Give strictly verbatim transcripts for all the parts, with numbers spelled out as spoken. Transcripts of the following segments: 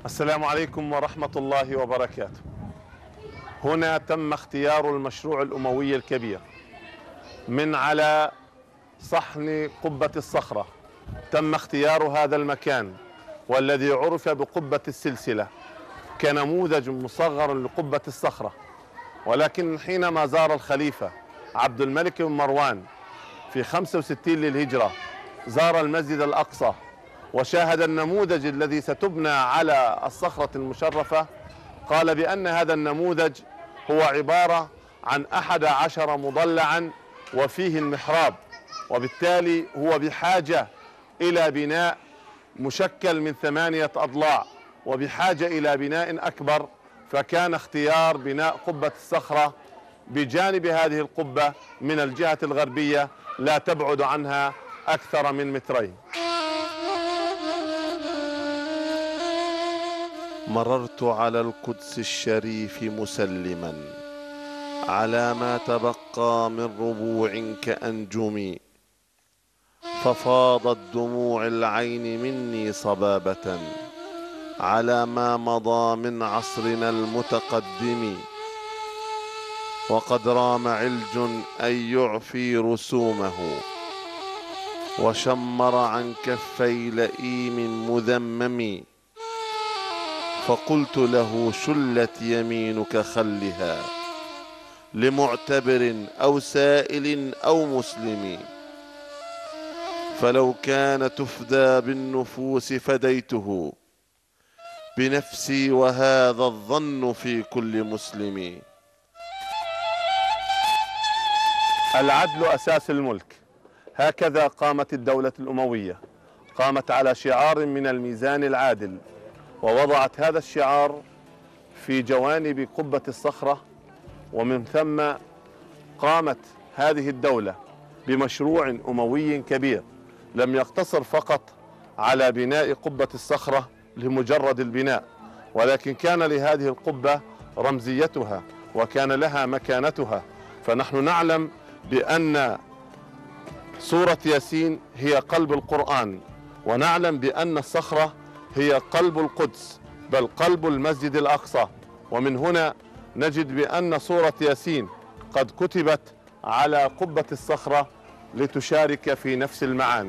السلام عليكم ورحمة الله وبركاته. هنا تم اختيار المشروع الأموي الكبير من على صحن قبة الصخرة. تم اختيار هذا المكان والذي عرف بقبة السلسلة كنموذج مصغر لقبة الصخرة، ولكن حينما زار الخليفة عبد الملك بن مروان في خمسة وستين للهجرة زار المسجد الأقصى وشاهد النموذج الذي ستبنى على الصخرة المشرفة، قال بأن هذا النموذج هو عبارة عن أحد عشر مضلعا وفيه المحراب، وبالتالي هو بحاجة إلى بناء مشكل من ثمانية أضلاع وبحاجة إلى بناء أكبر، فكان اختيار بناء قبة الصخرة بجانب هذه القبة من الجهة الغربية لا تبعد عنها أكثر من مترين. مررت على القدس الشريف مسلما على ما تبقى من ربوع كأنجم، ففاضت دموع العين مني صبابة على ما مضى من عصرنا المتقدم، وقد رام علج أن يعفي رسومه وشمر عن كفي لئيم مذمم، فقلت له شلت يمينك خلها لمعتبر أو سائل أو مسلم، فلو كان تفدى بالنفوس فديته بنفسي وهذا الظن في كل مسلم. العدل أساس الملك، هكذا قامت الدولة الأموية، قامت على شعار من الميزان العادل، ووضعت هذا الشعار في جوانب قبة الصخرة، ومن ثم قامت هذه الدولة بمشروع أموي كبير لم يقتصر فقط على بناء قبة الصخرة لمجرد البناء، ولكن كان لهذه القبة رمزيتها وكان لها مكانتها. فنحن نعلم بأن سورة ياسين هي قلب القرآن، ونعلم بأن الصخرة هي قلب القدس بل قلب المسجد الأقصى، ومن هنا نجد بأن سورة ياسين قد كتبت على قبة الصخرة لتشارك في نفس المعاني.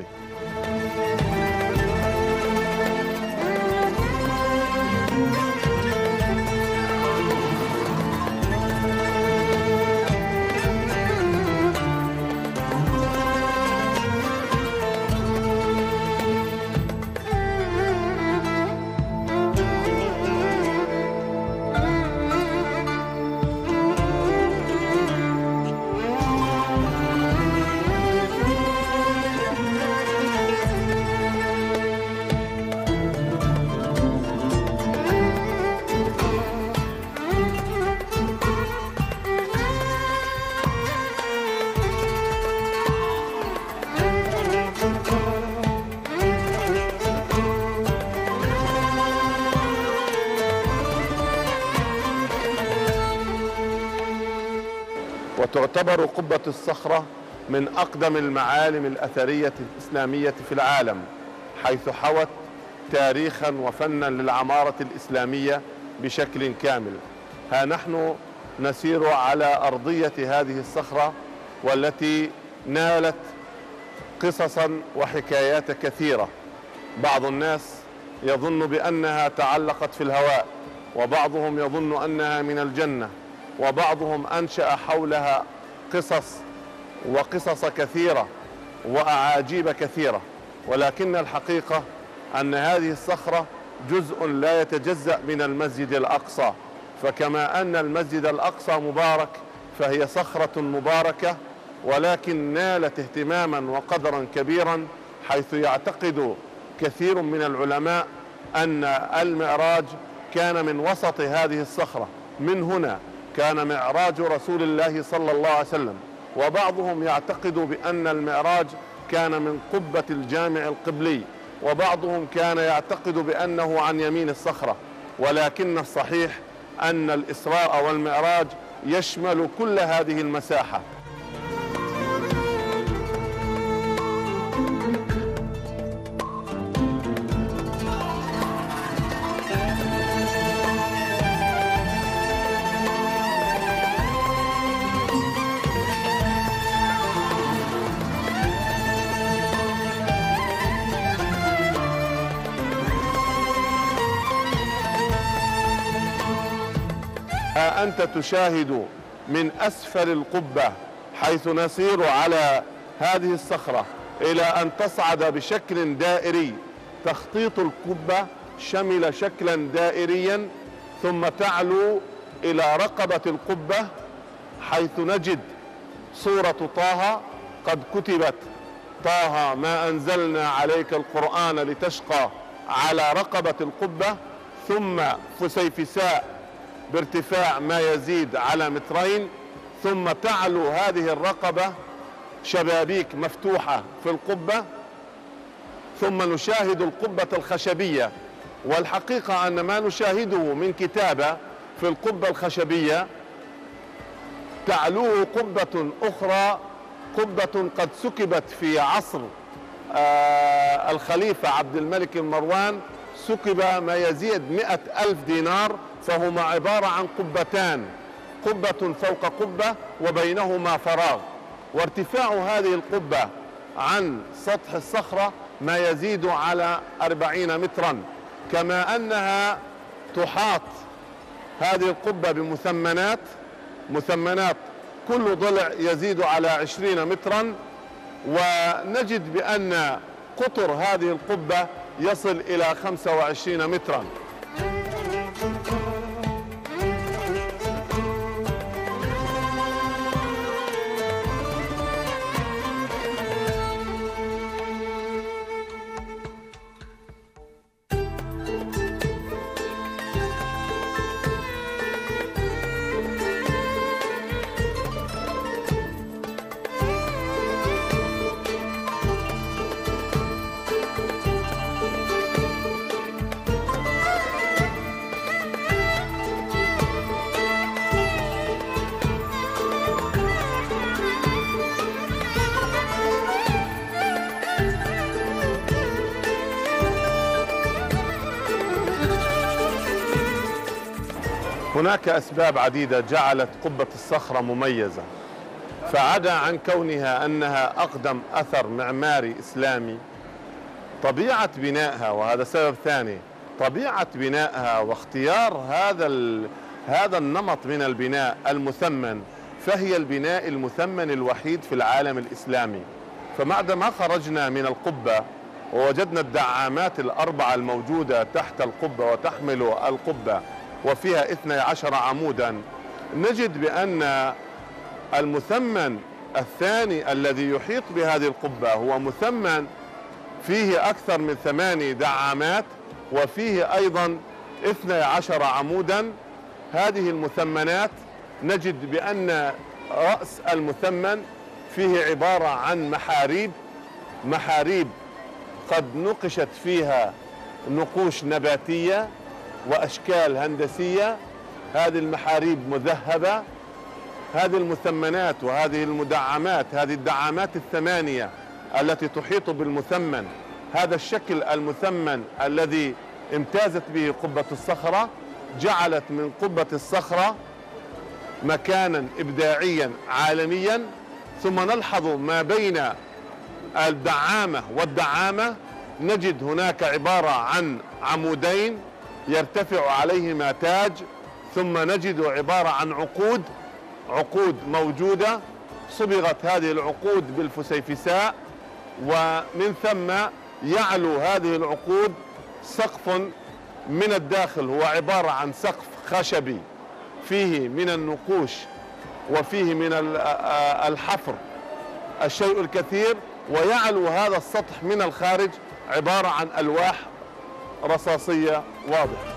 وتعتبر قبة الصخرة من أقدم المعالم الأثرية الإسلامية في العالم، حيث حوت تاريخا وفنا للعمارة الإسلامية بشكل كامل. ها نحن نسير على أرضية هذه الصخرة والتي نالت قصصا وحكايات كثيرة. بعض الناس يظن بأنها تعلقت في الهواء، وبعضهم يظن أنها من الجنة، وبعضهم أنشأ حولها قصص وقصص كثيرة وأعاجيب كثيرة، ولكن الحقيقة أن هذه الصخرة جزء لا يتجزأ من المسجد الأقصى، فكما أن المسجد الأقصى مبارك فهي صخرة مباركة، ولكن نالت اهتماما وقدرا كبيرا، حيث يعتقد كثير من العلماء أن المعراج كان من وسط هذه الصخرة، من هنا كان معراج رسول الله صلى الله عليه وسلم. وبعضهم يعتقد بأن المعراج كان من قبة الجامع القبلي، وبعضهم كان يعتقد بأنه عن يمين الصخرة، ولكن الصحيح أن الإسراء والمعراج يشمل كل هذه المساحة. وأنت تشاهد من أسفل القبة حيث نسير على هذه الصخرة إلى أن تصعد بشكل دائري. تخطيط القبة شمل شكلا دائريا، ثم تعلو إلى رقبة القبة حيث نجد سورة طه قد كتبت: طه ما أنزلنا عليك القرآن لتشقى، على رقبة القبة. ثم فسيفساء بارتفاع ما يزيد على مترين، ثم تعلو هذه الرقبة شبابيك مفتوحة في القبة، ثم نشاهد القبة الخشبية. والحقيقة أن ما نشاهده من كتابة في القبة الخشبية تعلوه قبة أخرى، قبة قد سكبت في عصر آه الخليفة عبد الملك المروان، سكب ما يزيد مئة ألف دينار، فهما عبارة عن قبتان، قبة فوق قبة وبينهما فراغ. وارتفاع هذه القبة عن سطح الصخرة ما يزيد على أربعين مترا، كما أنها تحاط هذه القبة بمثمنات، مثمنات كل ضلع يزيد على عشرين مترا. ونجد بأن قطر هذه القبة يصل إلى خمسة وعشرين مترا. هناك أسباب عديدة جعلت قبة الصخرة مميزة، فعدا عن كونها أنها أقدم أثر معماري إسلامي، طبيعة بنائها، وهذا سبب ثاني، طبيعة بنائها واختيار هذا هذا النمط من البناء المثمن، فهي البناء المثمن الوحيد في العالم الإسلامي. فبعدما خرجنا من القبة ووجدنا الدعامات الأربعة الموجودة تحت القبة وتحمل القبة وفيها اثني عشر عمودا، نجد بأن المثمن الثاني الذي يحيط بهذه القبة هو مثمن فيه أكثر من ثماني دعامات وفيه أيضا اثني عشر عمودا. هذه المثمنات نجد بأن رأس المثمن فيه عبارة عن محاريب، محاريب قد نقشت فيها نقوش نباتية وأشكال هندسية. هذه المحاريب مذهبة. هذه المثمنات وهذه المدعمات، هذه الدعامات الثمانية التي تحيط بالمثمن، هذا الشكل المثمن الذي امتازت به قبة الصخرة جعلت من قبة الصخرة مكانا إبداعيا عالميا. ثم نلحظ ما بين الدعامة والدعامة نجد هناك عبارة عن عمودين يرتفع عليهما تاج، ثم نجد عبارة عن عقود، عقود موجودة صبغت هذه العقود بالفسيفساء، ومن ثم يعلو هذه العقود سقف من الداخل هو عبارة عن سقف خشبي فيه من النقوش وفيه من الحفر الشيء الكثير، ويعلو هذا السطح من الخارج عبارة عن ألواح رصاصية واضحة.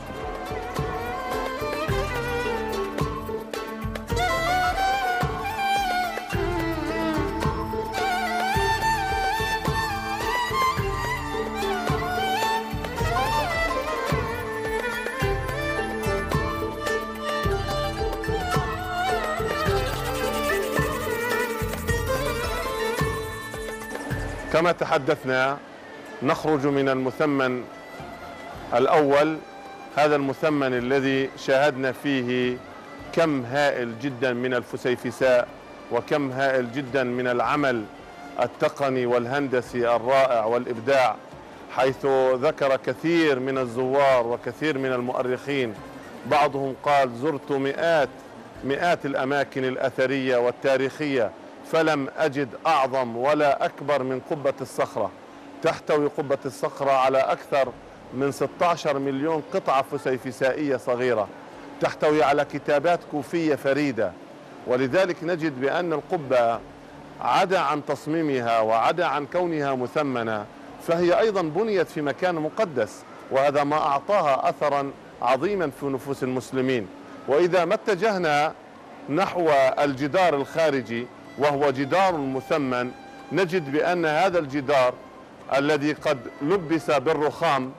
كما تحدثنا نخرج من المثمن الأول، هذا المثمن الذي شاهدنا فيه كم هائل جدا من الفسيفساء وكم هائل جدا من العمل التقني والهندسي الرائع والإبداع، حيث ذكر كثير من الزوار وكثير من المؤرخين، بعضهم قال زرت مئات مئات الأماكن الأثرية والتاريخية، فلم أجد أعظم ولا أكبر من قبة الصخرة. تحتوي قبة الصخرة على أكثر من ستة عشر مليون قطعة فسيفسائية صغيرة، تحتوي على كتابات كوفية فريدة. ولذلك نجد بأن القبة عدا عن تصميمها وعدا عن كونها مثمنة، فهي أيضا بنيت في مكان مقدس، وهذا ما أعطاها أثرا عظيما في نفوس المسلمين. وإذا ما اتجهنا نحو الجدار الخارجي وهو جدار مثمن، نجد بأن هذا الجدار الذي قد لبس بالرخام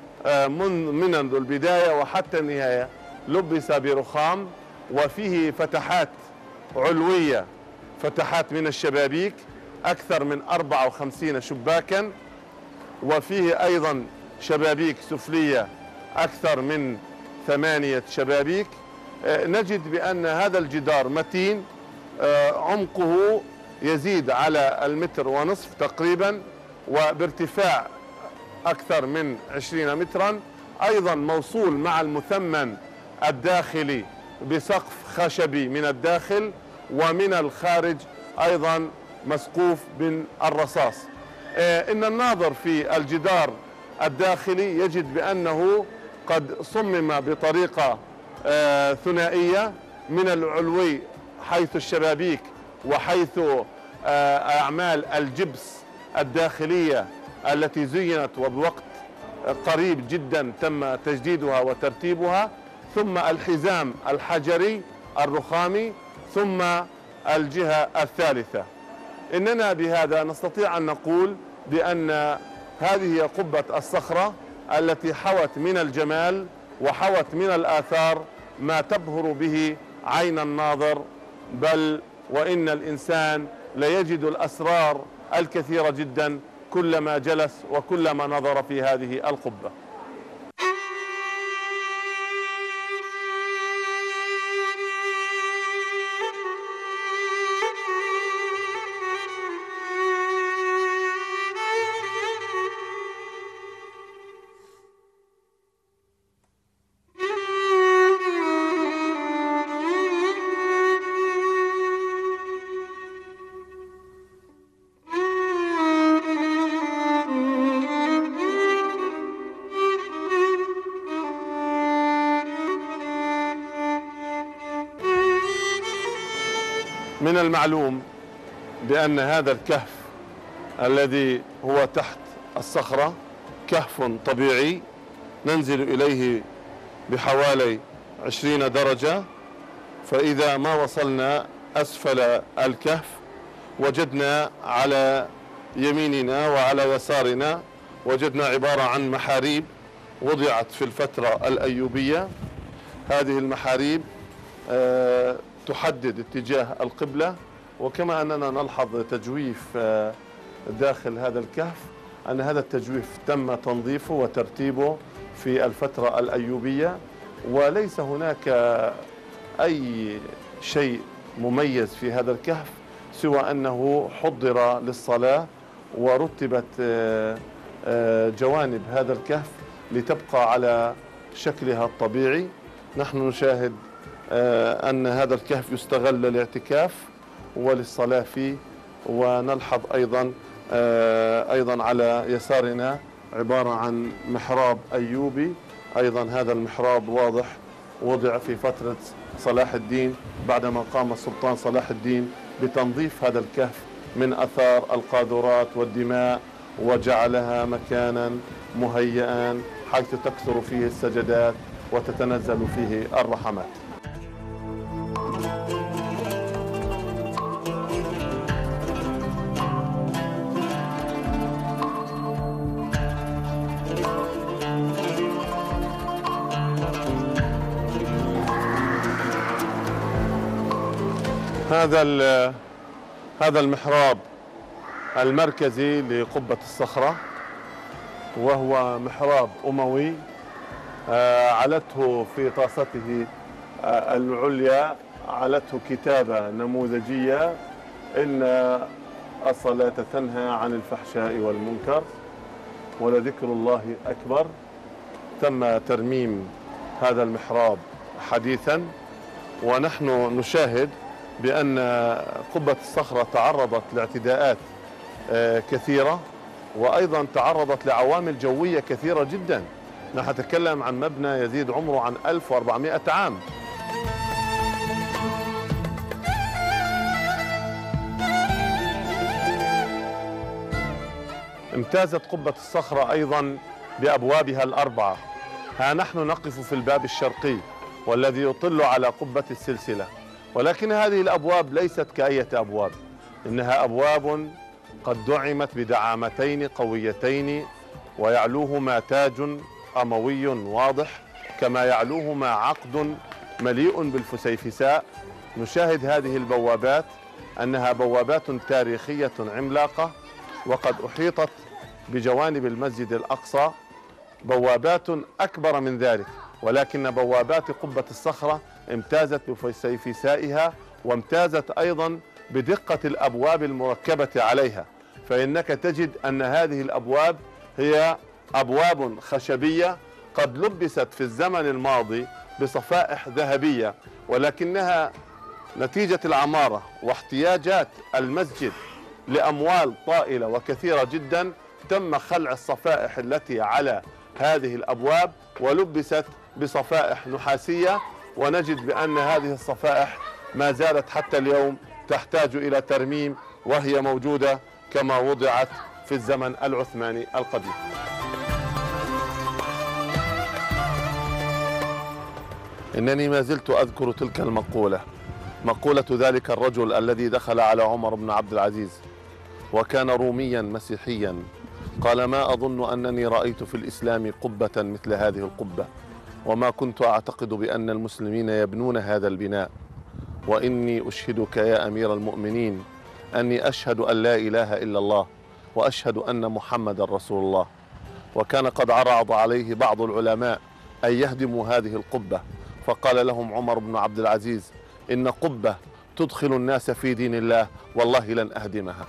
من منذ البداية وحتى النهاية، لبس برخام، وفيه فتحات علوية، فتحات من الشبابيك أكثر من أربعة وخمسين شباكا، وفيه أيضا شبابيك سفلية أكثر من ثمانية شبابيك. نجد بأن هذا الجدار متين، عمقه يزيد على المتر ونصف تقريبا، وبارتفاع أكثر من عشرين مترا، أيضا موصول مع المثمن الداخلي بسقف خشبي من الداخل، ومن الخارج أيضا مسقوف بالرصاص. إن الناظر في الجدار الداخلي يجد بأنه قد صمم بطريقة ثنائية، من العلوي حيث الشبابيك وحيث أعمال الجبس الداخلية التي زينت وبوقت قريب جدا تم تجديدها وترتيبها، ثم الحزام الحجري الرخامي، ثم الجهة الثالثة. إننا بهذا نستطيع أن نقول بأن هذه قبة الصخرة التي حوت من الجمال وحوت من الآثار ما تبهر به عين الناظر، بل وإن الإنسان ليجد الأسرار الكثيرة جدا كلما جلس وكلما نظر في هذه القبة. من المعلوم بأن هذا الكهف الذي هو تحت الصخرة كهف طبيعي ننزل إليه بحوالي عشرين درجة، فإذا ما وصلنا أسفل الكهف وجدنا على يميننا وعلى يسارنا وجدنا عبارة عن محاريب وضعت في الفترة الأيوبية. هذه المحاريب آه تحدد اتجاه القبلة، وكما أننا نلحظ تجويف داخل هذا الكهف، أن هذا التجويف تم تنظيفه وترتيبه في الفترة الأيوبية، وليس هناك أي شيء مميز في هذا الكهف سوى أنه حضر للصلاة، ورتبت جوانب هذا الكهف لتبقى على شكلها الطبيعي. نحن نشاهد أن هذا الكهف يستغل للاعتكاف وللصلاة فيه، ونلحظ أيضا أيضا على يسارنا عبارة عن محراب أيوبي. أيضا هذا المحراب واضح وضع في فترة صلاح الدين بعدما قام السلطان صلاح الدين بتنظيف هذا الكهف من أثار القاذورات والدماء، وجعلها مكانا مهيئا حيث تكثر فيه السجدات وتتنزل فيه الرحمات. هذا هذا المحراب المركزي لقبة الصخرة، وهو محراب أموي علته في طاسته العليا علته كتابة نموذجية: إن الصلاة تنهى عن الفحشاء والمنكر ولذكر الله أكبر. تم ترميم هذا المحراب حديثا، ونحن نشاهد بأن قبة الصخرة تعرضت لاعتداءات كثيرة، وأيضا تعرضت لعوامل جوية كثيرة جدا. نحن نتكلم عن مبنى يزيد عمره عن ألف وأربعمائة عام. امتازت قبة الصخرة أيضا بأبوابها الأربعة. ها نحن نقف في الباب الشرقي والذي يطل على قبة السلسلة، ولكن هذه الأبواب ليست كأية أبواب، إنها أبواب قد دعمت بدعامتين قويتين، ويعلوهما تاج أموي واضح، كما يعلوهما عقد مليء بالفسيفساء. نشاهد هذه البوابات أنها بوابات تاريخية عملاقة، وقد أحيطت بجوانب المسجد الأقصى بوابات أكبر من ذلك، ولكن بوابات قبة الصخرة امتازت بفسيفسائها، وامتازت أيضا بدقة الأبواب المركبة عليها. فإنك تجد أن هذه الأبواب هي أبواب خشبية قد لبست في الزمن الماضي بصفائح ذهبية، ولكنها نتيجة العمارة واحتياجات المسجد لأموال طائلة وكثيرة جدا تم خلع الصفائح التي على هذه الأبواب ولبست بصفائح نحاسية، ونجد بأن هذه الصفائح ما زالت حتى اليوم تحتاج إلى ترميم، وهي موجودة كما وضعت في الزمن العثماني القديم. إنني ما زلت أذكر تلك المقولة، مقولة ذلك الرجل الذي دخل على عمر بن عبد العزيز وكان روميا مسيحيا، قال: ما أظن أنني رأيت في الإسلام قبة مثل هذه القبة، وما كنت أعتقد بأن المسلمين يبنون هذا البناء، وإني أشهدك يا أمير المؤمنين أني أشهد أن لا إله إلا الله وأشهد أن محمد رسول الله. وكان قد عرض عليه بعض العلماء أن يهدموا هذه القبة، فقال لهم عمر بن عبد العزيز: إن قبة تدخل الناس في دين الله والله لن أهدمها.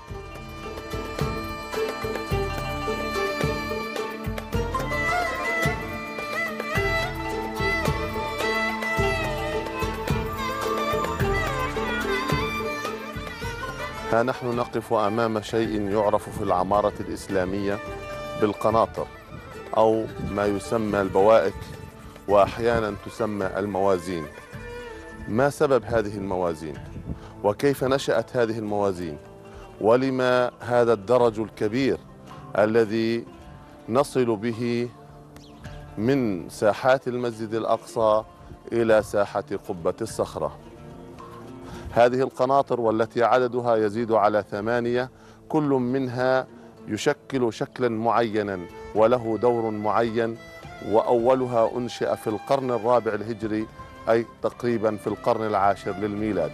ها نحن نقف أمام شيء يعرف في العمارة الإسلامية بالقناطر، أو ما يسمى البوائك، وأحيانا تسمى الموازين. ما سبب هذه الموازين؟ وكيف نشأت هذه الموازين؟ ولما هذا الدرج الكبير الذي نصل به من ساحات المسجد الأقصى إلى ساحة قبة الصخرة؟ هذه القناطر والتي عددها يزيد على ثمانية، كل منها يشكل شكلا معينا وله دور معين، وأولها أنشئ في القرن الرابع الهجري، أي تقريبا في القرن العاشر للميلاد.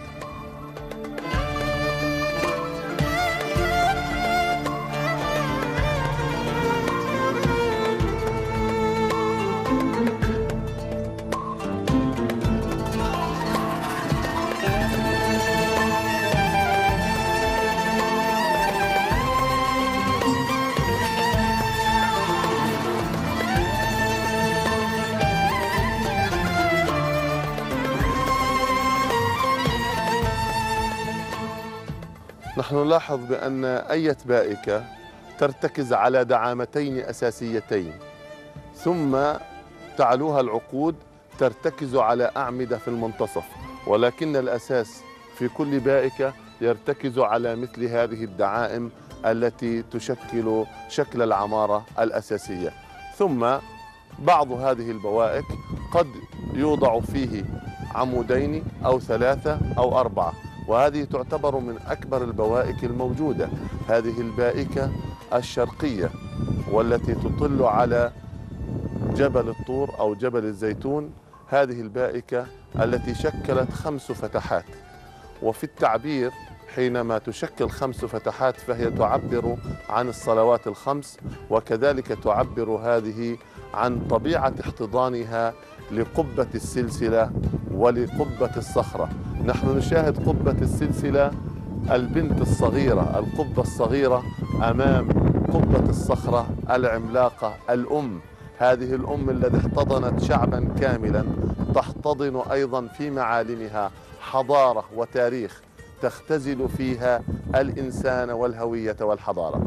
نحن نلاحظ بأن أية بائكة ترتكز على دعامتين أساسيتين، ثم تعلوها العقود ترتكز على أعمدة في المنتصف، ولكن الأساس في كل بائكة يرتكز على مثل هذه الدعائم التي تشكل شكل العمارة الأساسية. ثم بعض هذه البوائك قد يوضع فيه عمودين أو ثلاثة أو أربعة، وهذه تعتبر من أكبر البوائك الموجودة. هذه البائكة الشرقية والتي تطل على جبل الطور أو جبل الزيتون، هذه البائكة التي شكلت خمس فتحات. وفي التعبير حينما تشكل خمس فتحات فهي تعبر عن الصلوات الخمس، وكذلك تعبر هذه عن طبيعة احتضانها لقبة السلسلة ولقبة الصخرة. نحن نشاهد قبة السلسلة البنت الصغيرة، القبة الصغيرة أمام قبة الصخرة العملاقة الأم هذه الأم التي احتضنت شعبا كاملا تحتضن أيضا في معالمها حضارة وتاريخ تختزل فيها الإنسان والهوية والحضارة.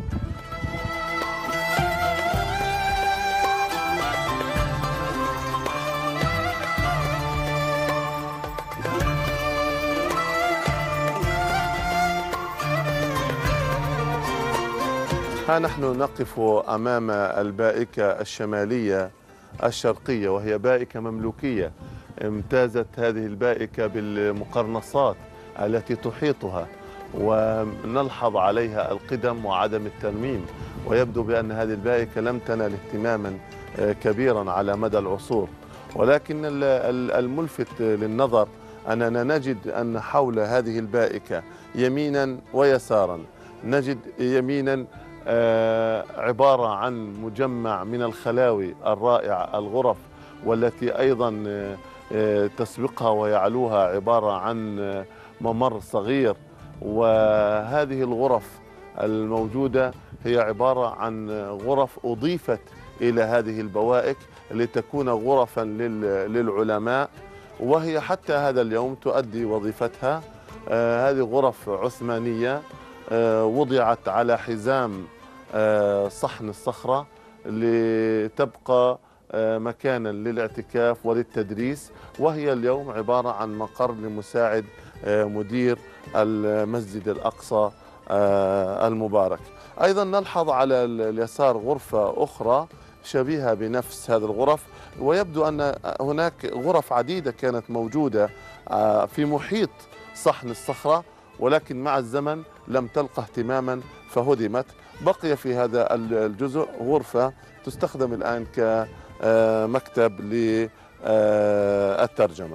ها نحن نقف أمام البائكة الشمالية الشرقية، وهي بائكة مملوكية. امتازت هذه البائكة بالمقرنصات التي تحيطها، ونلحظ عليها القدم وعدم الترميم، ويبدو بأن هذه البائكة لم تنل اهتماما كبيرا على مدى العصور. ولكن الملفت للنظر أننا نجد أن حول هذه البائكة يمينا ويسارا نجد يمينا عبارة عن مجمع من الخلاوي الرائعة، الغرف والتي أيضا تسبقها ويعلوها عبارة عن ممر صغير. وهذه الغرف الموجودة هي عبارة عن غرف أضيفت إلى هذه البوائك لتكون غرفا للعلماء، وهي حتى هذا اليوم تؤدي وظيفتها. هذه غرف عثمانية وضعت على حزام صحن الصخرة لتبقى مكانا للاعتكاف وللتدريس، وهي اليوم عبارة عن مقر لمساعد مدير المسجد الأقصى المبارك. أيضا نلحظ على اليسار غرفة أخرى شبيهة بنفس هذه الغرف، ويبدو أن هناك غرف عديدة كانت موجودة في محيط صحن الصخرة، ولكن مع الزمن لم تلقى اهتماما فهدمت. بقي في هذا الجزء غرفة تستخدم الآن كمكتب للترجمة.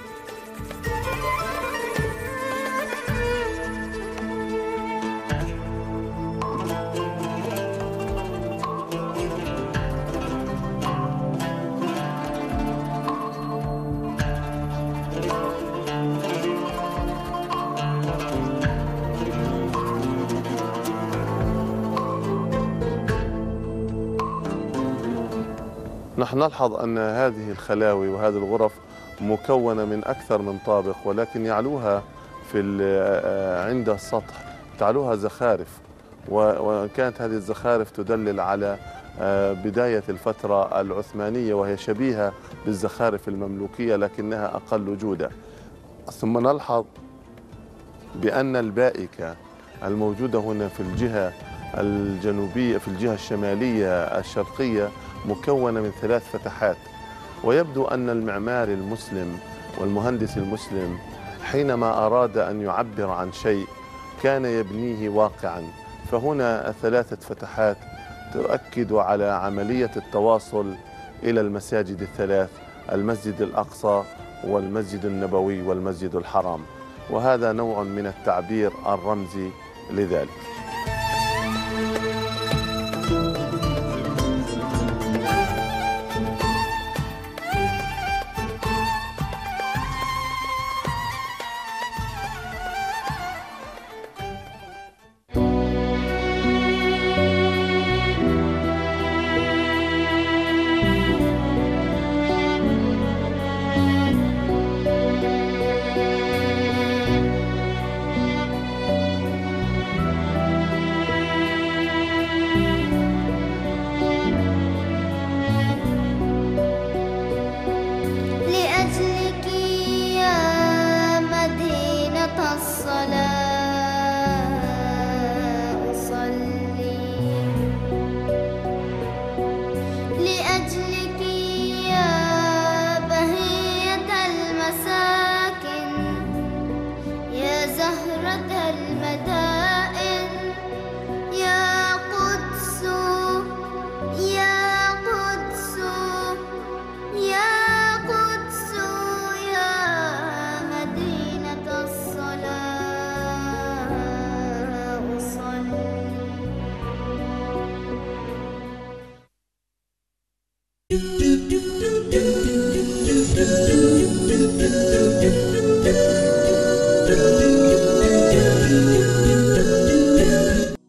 نحن نلحظ أن هذه الخلاوي وهذه الغرف مكونة من أكثر من طابق، ولكن يعلوها في عند السطح تعلوها زخارف، وكانت هذه الزخارف تدلل على بداية الفترة العثمانية، وهي شبيهة بالزخارف المملوكية لكنها أقل جودة. ثم نلحظ بأن البائكة الموجودة هنا في الجهة الجنوبية في الجهة الشمالية الشرقية مكونة من ثلاث فتحات، ويبدو أن المعماري المسلم والمهندس المسلم حينما أراد أن يعبر عن شيء كان يبنيه واقعا. فهنا ثلاثة فتحات تؤكد على عملية التواصل إلى المساجد الثلاث، المسجد الأقصى والمسجد النبوي والمسجد الحرام، وهذا نوع من التعبير الرمزي لذلك. زهرة المدى